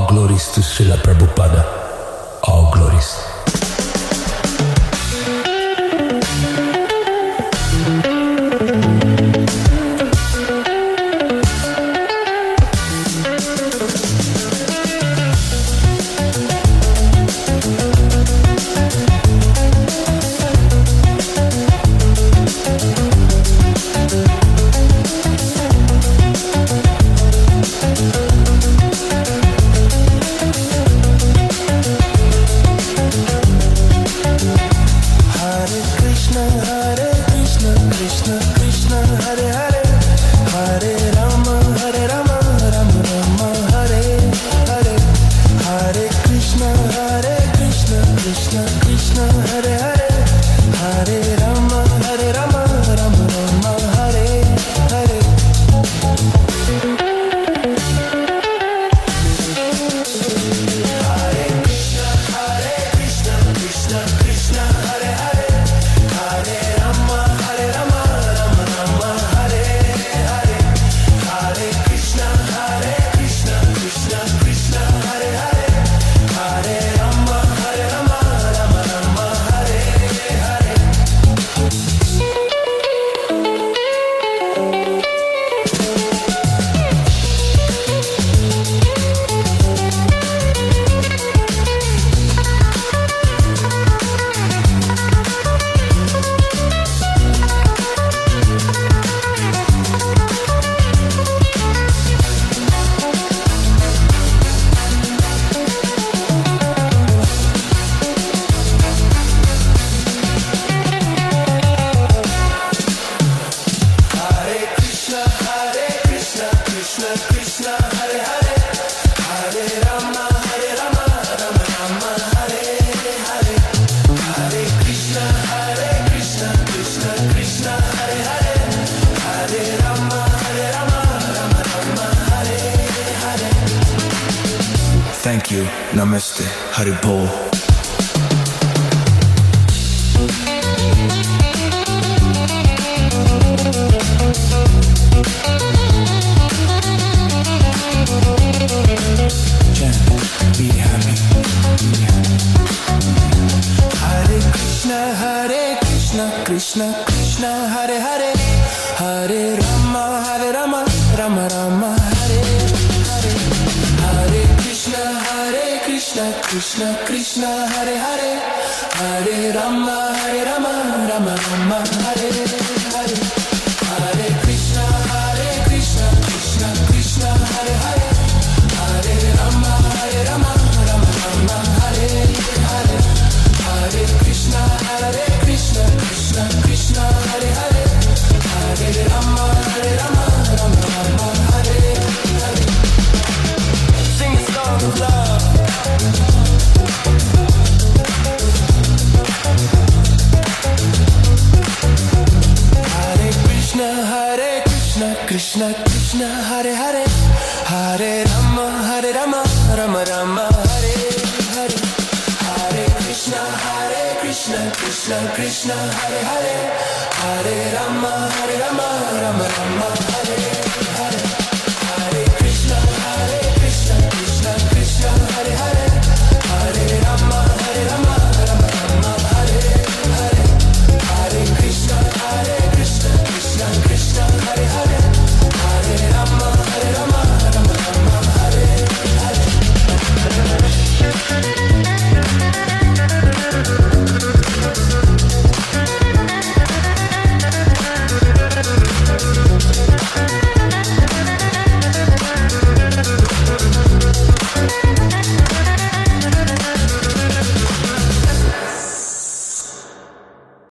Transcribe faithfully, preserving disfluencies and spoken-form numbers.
All glories to Srila Prabhupada. All glories. Thank you. Namaste. Haribol. Be happy. Hare Krishna, Hare Krishna, Krishna Krishna, Hare Hare, Hare Rama, Hare Rama, Rama Rama, Hare Hare, Hare Krishna, Hare Krishna, Krishna Krishna, Hare Hare, Hare Rama, Hare Rama, Rama Rama, Hare Hare, Hare Krishna, Hare Krishna, Krishna Krishna, Hare Hare, Hare Rama, Hare Rama, Rama Rama, Hare Hare, Hare Krishna, Hare Krishna, Krishna Krishna, Hare Hare, Hare Rama, Hare Rama, Rama Rama, Hare Hare. Sing a song of love. Hare Krishna, Hare Krishna, Krishna Krishna, Hare Hare, Hare Rama, Hare Rama, Rama Rama, Hare Hare, Hare Krishna, Hare Krishna, Krishna Krishna, Hare Hare, Hare Rama, Hare Rama, Rama Rama, Hare